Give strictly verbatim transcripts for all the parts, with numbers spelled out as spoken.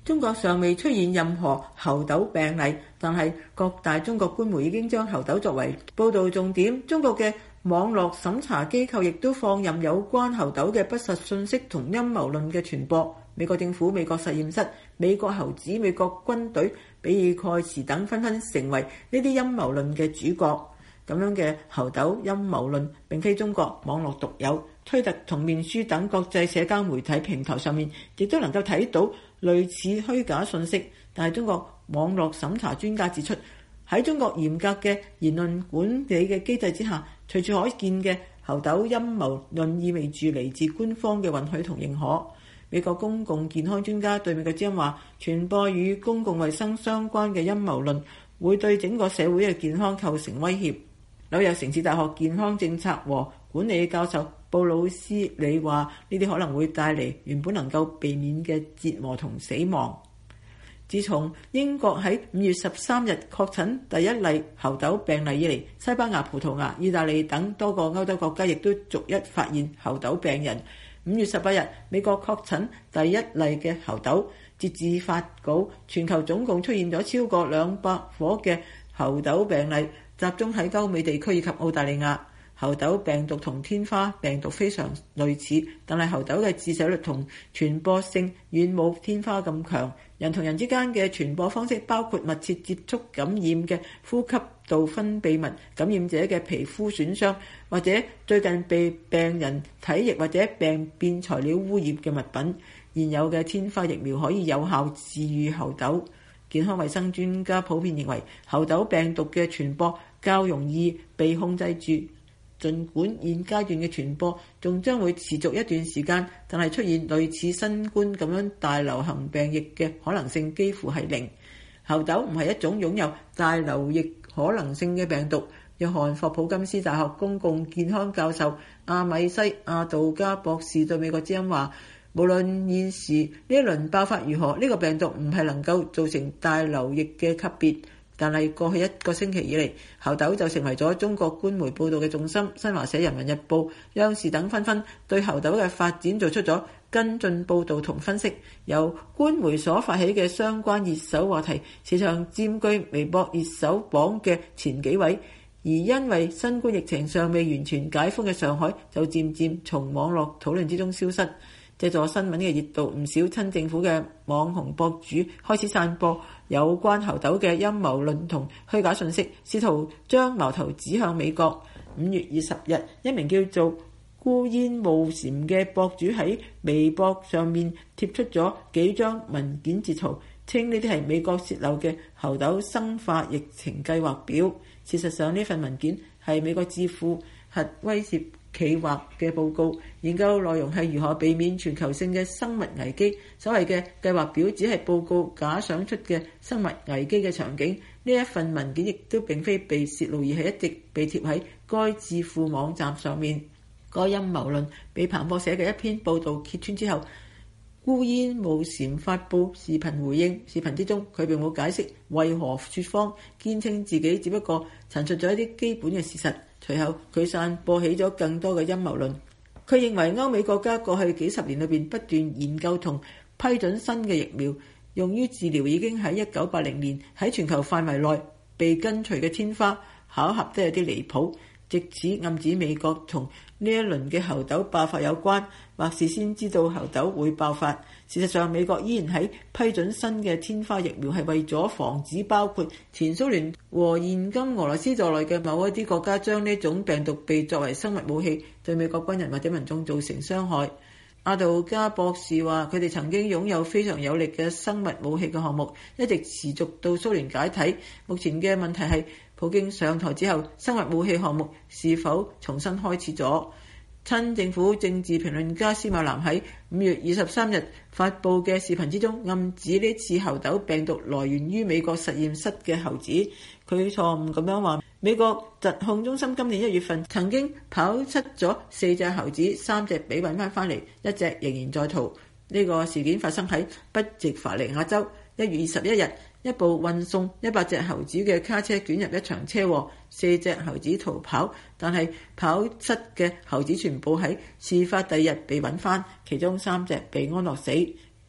中國尚未出現任何猴痘病例，但係各大中國官媒已經將猴痘作為報導重點。中國嘅網絡審查機構亦都放任有關猴痘嘅不實信息同陰謀論嘅傳播。美國政府、美國實驗室、美國猴子、美國軍隊、比爾蓋茨等紛紛成為呢啲陰謀論嘅主角。咁樣嘅猴痘陰謀論並非中國網絡獨有，推特同面書等國際社交媒體平台上面亦都能夠睇到類似虛假信息。但係中國網絡審查專家指出，喺中國嚴格嘅言論管理嘅機制之下，隨處可見嘅猴痘陰謀論意味住嚟自官方嘅允許同認可。美國公共健康專家對美國之音話，傳播與公共衛生相關嘅陰謀論會對整個社會嘅健康構成威脅。紐約城市大學健康政策和管理教授布魯斯里話，呢啲可能會帶嚟原本能夠避免嘅折磨同死亡。自從英國喺五月十三日確診第一例猴痘病例以嚟，西班牙、葡萄牙、意大利等多個歐洲國家亦都逐一發現猴痘病人。五月十八日，美國確診第一例嘅猴痘。截至發稿，全球總共出現咗超過兩百伙嘅猴痘病例，集中喺歐美地區以及澳大利亞。猴痘病毒同天花病毒非常類似，但係猴痘嘅致死率同傳播性遠冇天花咁強。人同人之間嘅傳播方式包括密切接觸感染嘅呼吸道分泌物、感染者嘅皮膚損傷，或者最近被病人體液或者病變材料污染嘅物品。現有嘅天花疫苗可以有效治癒猴痘。健康衛生專家普遍認為，猴痘病毒嘅傳播較容易被控制住。儘管現階段嘅傳播仲將會持續一段時間，但係出現類似新冠咁樣大流行病疫嘅可能性幾乎係零。猴痘唔係一種擁有大流疫可能性嘅病毒。約翰霍普金斯大學公共健康教授阿米西亞杜加博士對美國之音話，無論現時呢一輪爆發如何，呢個病毒唔係能夠造成大流疫嘅級別。但係過去一個星期以嚟，猴痘就成為咗中國官媒報導嘅重心。新華社、人民日報、央視等紛紛對猴痘嘅發展做出咗跟進報導同分析。由官媒所發起嘅相關熱搜話題，時常佔據微博熱搜榜嘅前幾位。而因為新冠疫情尚未完全解封嘅上海，就漸漸從網絡討論之中消失。借助新聞嘅熱度，唔少親政府嘅網紅博主開始散播有關猴痘嘅陰謀論同虛假信息，試圖將矛頭指向美國。五月二十日，一名叫做孤煙霧禪嘅博主喺微博上面貼出咗幾張文件截圖，稱呢啲係美國洩漏嘅猴痘生化疫情計劃表。事實上，呢份文件係美國智庫核威懾企劃嘅報告，研究內容係如何避免全球性嘅生物危機。所謂嘅計劃表只係報告假想出嘅生物危機嘅場景。呢一份文件亦都並非被泄露，而係一直被貼喺該智庫網站上面。該陰謀論被彭博社嘅一篇報導揭穿之後，孤煙霧禪發布視頻回應。視頻之中，佢並冇解釋為何説謊，堅稱自己只不過陳述咗一啲基本嘅事實。隨後佢散播起咗更多嘅陰謀論。佢認為歐美國家過去幾十年裏邊不斷研究同批准新嘅疫苗，用於治療已經喺一九八零年喺全球範圍內被根除嘅天花，巧合得有啲離譜，藉此暗指美國同呢一輪嘅猴痘爆發有關，或是先知道猴痘會爆發。事實上，美國依然喺批准新嘅天花疫苗，係為咗防止包括前蘇聯和現今俄羅斯在內嘅某一啲國家將呢種病毒被作為生物武器，對美國軍人或者民眾造成傷害。阿杜加博士話，佢哋曾經擁有非常有力嘅生物武器嘅項目，一直持續到蘇聯解體。目前嘅問題係，普京上台之後，生物武器項目是否重新開始咗？親政府政治評論家司馬南喺五月二十三日發布嘅視頻之中，暗指呢次猴痘病毒來源於美國實驗室嘅猴子。佢錯誤咁樣話，美國疾控中心今年一月份曾經跑出咗四隻猴子，三隻被揾翻翻嚟，一隻仍然在逃。呢、這個事件發生喺北直伐利亞州。一月二十一日，一部運送一百隻猴子嘅卡車捲入一場車禍，四隻猴子逃跑，但係跑失嘅猴子全部喺事發第二日被揾翻，其中三隻被安樂死。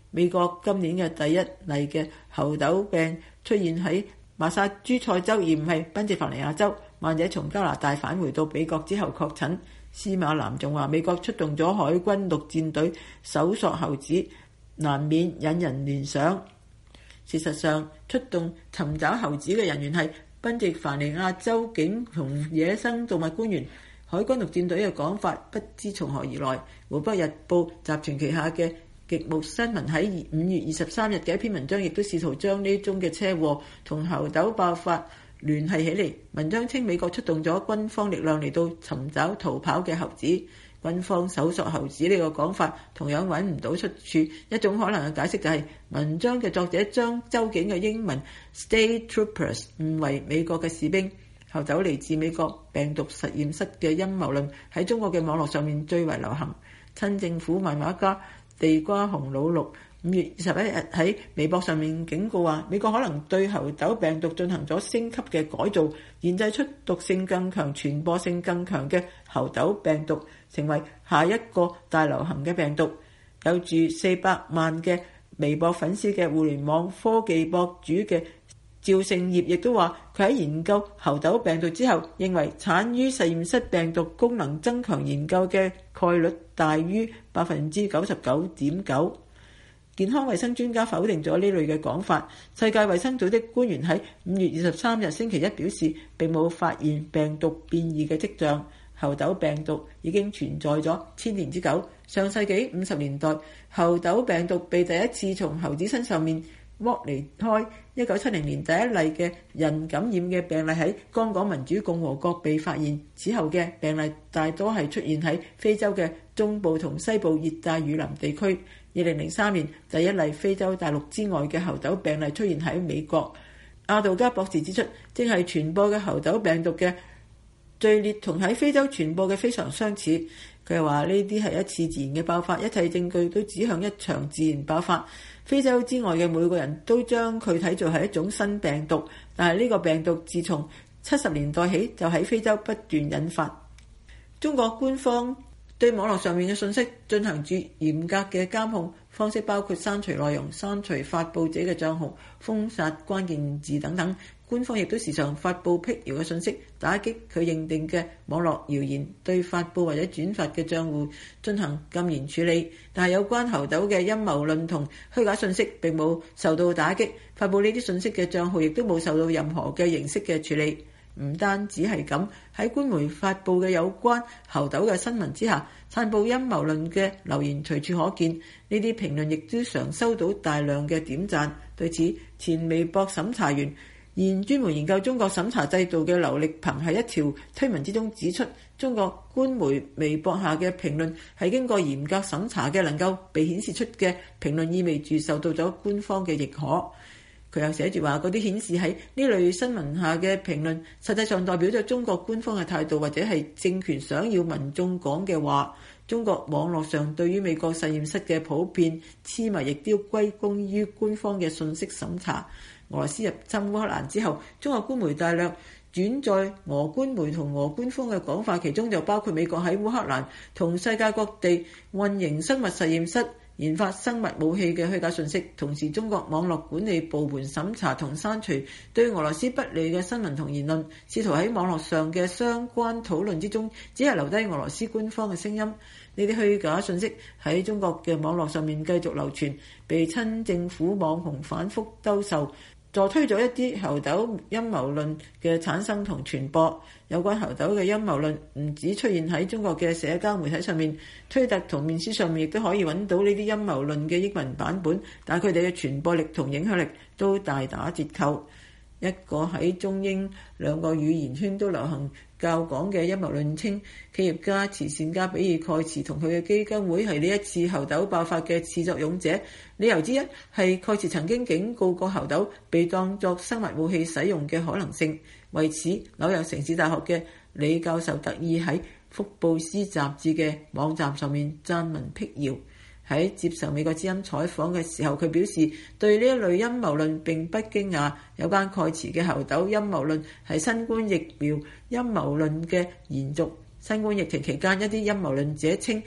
美國今年嘅第一例嘅猴痘病出現喺馬薩諸塞州，而唔係賓夕法尼亞州。患者從加拿大返回到美國之後確診。司馬南仲話：美國出動咗海軍陸戰隊搜索猴子，難免引人聯想。事實上，出動尋找猴子嘅人員係賓夕法尼亞州警同野生動物官員。海軍陸戰隊嘅講法不知從何而來。湖北日報集團旗下嘅極目新聞喺五月二十三日嘅一篇文章，亦都試圖將呢宗嘅車禍同猴痘爆發聯繫起嚟。文章稱美國出動咗軍方力量嚟到尋找逃跑嘅猴子。軍方搜索猴子呢個講法同樣揾唔到出處。一種可能嘅解釋就係文章嘅作者將州警嘅英文 State Troopers 誤為美國嘅士兵。猴痘嚟自美國病毒實驗室嘅陰謀論喺中國嘅網絡上面最為流行。親政府漫畫家地瓜熊老六五月二十一日喺微博上面警告話，美國可能對猴痘病毒進行咗升級嘅改造，研製出毒性更強、傳播性更強嘅猴痘病毒，成為下一個大流行嘅病毒。有住四百萬嘅微博粉絲嘅互聯網科技博主嘅趙勝業亦都話，佢喺研究猴痘病毒之後，認為產於實驗室病毒功能增強研究嘅概率大於百分之九十九點九。健康衛生專家否定咗呢類嘅講法。世界衛生組織官員喺五月二十三日星期一表示，並冇發現病毒變異嘅跡象。猴痘病毒已經存在咗千年之久。上世紀五十年代，猴痘病毒被第一次從猴子身上面剝離開。一九七零年第一例嘅人感染嘅病例喺剛果民主共和國被發現，此後嘅病例大多係出現喺非洲嘅中部同西部熱帶雨林地區。二零零三年第一例非洲大陸之外嘅猴痘病例出現喺美國。阿道加博士指出，正係傳播嘅猴痘病毒嘅序列同喺非洲傳播嘅非常相似。佢又話呢啲係一次自然嘅爆發，一切證據都指向一場自然爆發。非洲之外嘅每個人都將佢睇做係一種新病毒，但係呢個病毒自從七十年代起就喺非洲不斷引發。中國官方對網絡上面嘅信息進行住嚴格嘅監控，方式包括刪除內容、刪除發布者嘅帳號、封殺關鍵字等等。官方亦都時常發布闢謠嘅信息，打擊佢認定嘅網絡謠言，對發布或者轉發嘅帳戶進行禁言處理。但係有關猴痘嘅陰謀論同虛假信息並冇受到打擊，發布呢啲信息嘅帳號亦都冇受到任何嘅形式嘅處理。唔單止係咁，喺官媒發布嘅有關猴痘嘅新聞之下，散布陰謀論嘅留言隨處可見。呢啲評論亦都常收到大量嘅點讚。對此，前微博審查員、現專門研究中國審查制度嘅劉力鵬喺一條推文之中指出，中國官媒微博下嘅評論係經過嚴格審查嘅，能夠被顯示出嘅評論意味住受到咗官方嘅認可。佢又寫住話，嗰啲顯示喺呢類新聞下嘅評論，實際上代表咗中國官方嘅態度，或者係政權想要民眾講嘅話。中國網絡上對於美國實驗室嘅普遍痴迷，亦都歸功於官方嘅信息審查。俄羅斯入侵烏克蘭之後，中國官媒大量轉載俄官媒同俄官方嘅講法，其中就包括美國喺烏克蘭同世界各地運營生物實驗室研發生物武器嘅虛假信息。同時，中國網絡管理部門審查同刪除對俄羅斯不利嘅新聞同言論，試圖喺網絡上嘅相關討論之中，只係留低俄羅斯官方嘅聲音。呢啲虛假信息喺中國嘅網絡上面繼續流傳，被親政府網紅反覆兜售，助推咗一啲猴痘陰謀論嘅產生同傳播。有關猴痘嘅陰謀論唔止出現喺中國嘅社交媒體上面，推特同面書上面亦都可以揾到呢啲陰謀論嘅英文版本，但係佢哋嘅傳播力同影響力都大打折扣。一個喺中英兩個語言圈都流行較廣嘅陰謀論稱，企業家、慈善家比爾蓋茨同佢嘅基金會係呢一次猴痘爆發嘅始作俑者。理由之一係蓋茨曾經警告過猴痘被當作生物武器使用嘅可能性。為此，紐約城市大學嘅李教授特意喺福布斯雜誌嘅網站上面撰文闢謠。喺接受美國之音採訪嘅時候，佢表示對呢一類陰謀論並不驚訝。有關蓋茨嘅猴痘陰謀論係新冠疫苗陰謀論嘅延續。新冠疫情期間，一啲陰謀論者稱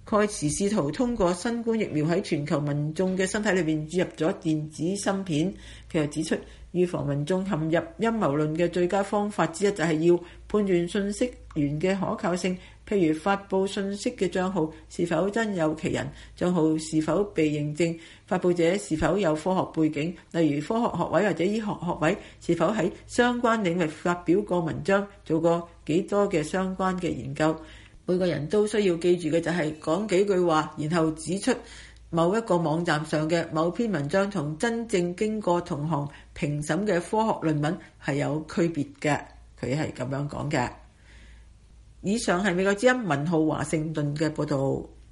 蓋茨試圖通過新冠疫苗喺全球民眾嘅身體裏面注入咗電子芯片。佢又指出，預防民眾陷入陰謀論嘅最佳方法之一就係要判斷信息源嘅可靠性，譬如發布信息嘅帳號是否真有其人，帳號是否被認證，發布者是否有科學背景，例如科學學位或者醫學學位，是否喺相關領域發表過文章，做過幾多嘅相關嘅研究。每個人都需要記住嘅就係講幾句話，然後指出某一個網站上嘅某篇文章同真正經過同行評審嘅科學論文係有區別嘅。佢係咁樣講嘅。以上係美國之音文浩華盛頓嘅報導。